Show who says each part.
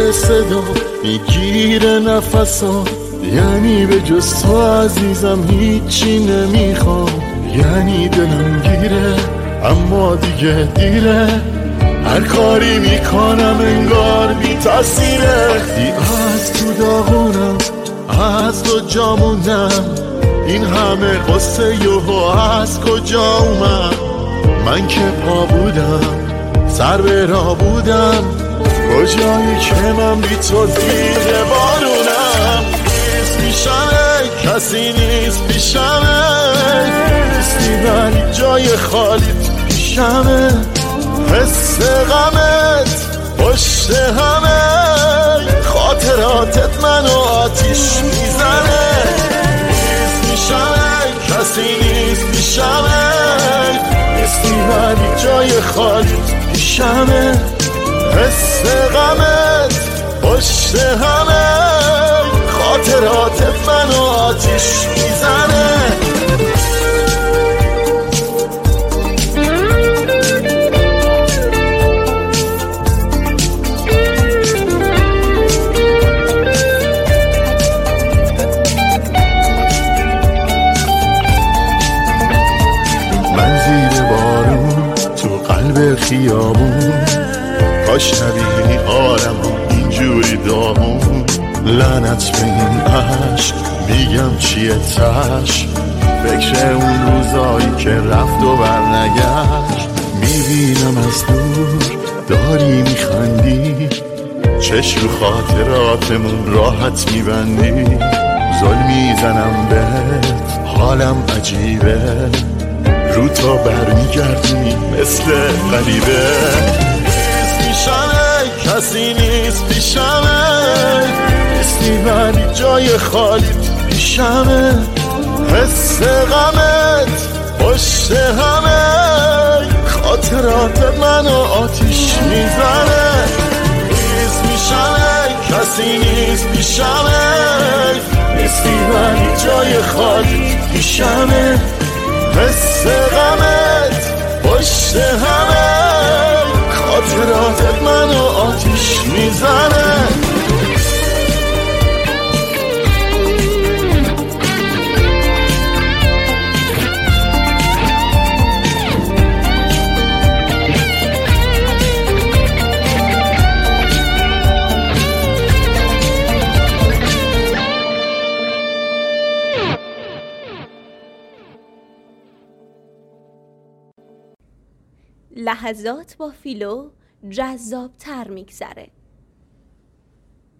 Speaker 1: صدا میگیره نفسا، یعنی به جز تو عزیزم هیچی نمیخوام. یعنی دلم گیره اما دیگه دیره، هر کاری میکنم انگار بی تاثیره. دی از تو داغونم، از تو جامونم، این همه قصه یوهو از کجا اومد؟ من که پا بودم، سر به راه بودم، کجایی که من بی تو زیر بارونم. نیست پیشمه، کسی نیست پیشمه، نیستی ولی جای خالیت پیشمه. حس غمت پشت همه، خاطراتت منو آتیش میزنه. نیست پیشمه، کسی نیست پیشمه، نیستی ولی جای خالیت پیشمه. حس غمت پشت همه، خاطراتت منو آتیش میزنه. من زیر بارون تو قلب خیابون، کاش نبینی حالمو اینجوری داغون. لعنت به این عشق، میگم چیه تش، فکر اون روزایی که رفت و برنگشت. میبینم از دور داری میخندی، چشم رو خاطراتمون راحت میبندی. ظلم میزنم بهت، حالم عجیبه، رو تا برمیگردی مثل غریبه. نیست پیشمه، کسی نیست پیشمه، نیستی ولی جای خالیت پیشمه. حس غمت پشت همه، خاطرات منو آتیش میزنه. نیست پیشمه، کسی نیست پیشمه، نیستی ولی جای خالیت پیشمه. حس غمت پشت همه، خاطراتت منو آتیش میزنه.
Speaker 2: لحظات با فیلو جذاب تر میگذره.